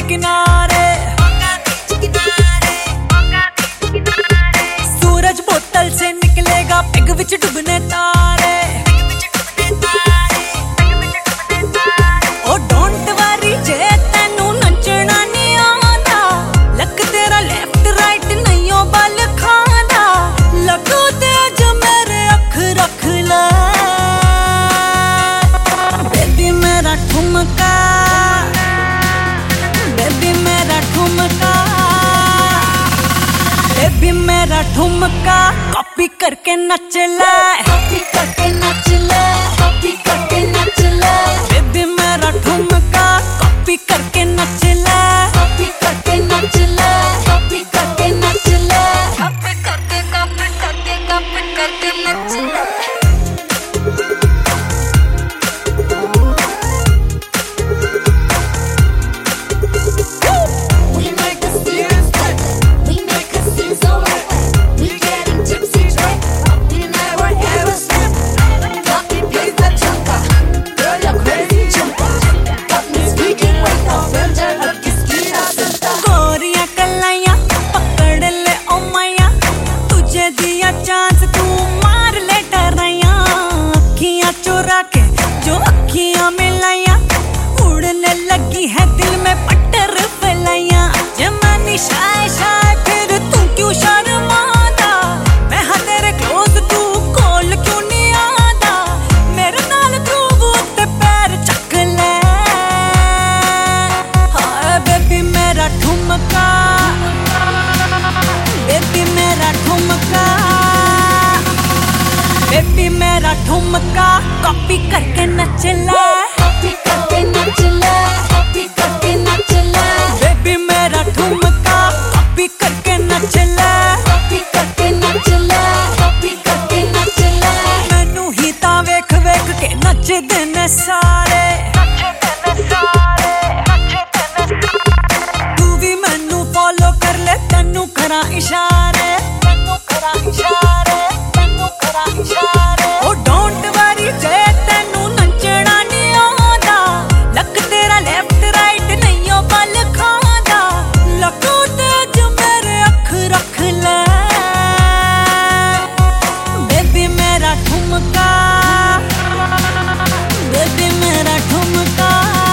किनारे। सूरज बोतल से निकलेगा, पेग विच डुबने तारे। ओ डोंट वरी जे तेनू नचना नहीं आंदा, लक तेरा लेफ्ट राइट नहीं ओ बल खांदा। लगो ते अज मेरे अख रख ले, बेबी मेरा ठुमका, बेबी मेरा ठुमका, बेबी मेरा ठुमका कॉपी करके नच ले, कॉपी करके नच ले, कॉपी करके नच ले। बेबी मेरा ठुमका कॉपी करके नच ले, कॉपी करके नच ले, कॉपी करके नच ले, कॉपी करके कॉपी करके कॉपी करके नच ले। चांस तू मार ले डराया, अखियां चुरा के जो अखियां मिलाया, उड़ने लगी है दिल में पट्टर फैलाया। जमानी शाय शाय फिर तू क्यों शर्माता, मैं हाँ तेरे क्लोज तू कॉल क्यों नहीं आदा। मेरे नाल ग्रूव उत्ते पैर चक ले, हाय बेबी मेरा ठुमका, बेबी मेरा ठुमका, बेबी मेरा ठुमका कॉपी करके नच ले, कॉपी करके नच ले, कॉपी करके नच ले। बेबी मेरा ठुमका कॉपी करके नच ले, कॉपी करके नच ले, कॉपी करके नच ले। मैनू ही तां वेख वेख के नचदे ने सारे, तू भी मैनू फॉलो कर ले, तैनू करा इशारे, तैनू करा इशारे, तैनू करा इशारे। ओ डोंट वरी जे तैनू नचना नहीं आंदा, लक तेरा लेफ्ट राइट नहीं ओ बल खांदा। लगो ते अज मेरे अख रख ले, बेबी मेरा ठुमका, बेबी मेरा ठुमका,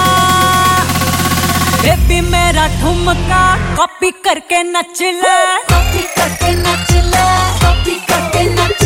बेबी मेरा ठुमका कॉपी करके नच ले, कॉपी करके नच ले, कॉपी करके नच ले।